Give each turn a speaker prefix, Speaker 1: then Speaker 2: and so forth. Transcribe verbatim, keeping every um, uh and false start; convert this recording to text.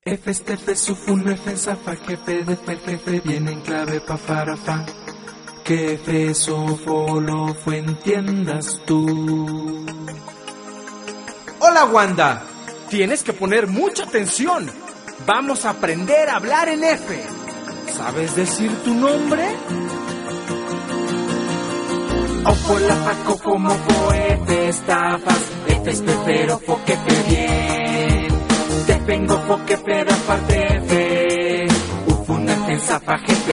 Speaker 1: F, este, F, sufun, F, zafa, jefe, de, fe, jefe, viene en clave, pa, para, fa. Que F, sofo, lo, fue, entiendas tú.
Speaker 2: Hola, Wanda. Tienes que poner mucha atención. Vamos a aprender a hablar en F. ¿Sabes decir tu nombre?
Speaker 1: Ofo, la, fa, cofo, mofo, F, estafas, F, espero, fo, que fe, bien. Te vengo, fo, que fe, da parte, F. Ufun, F, zafa, jefe.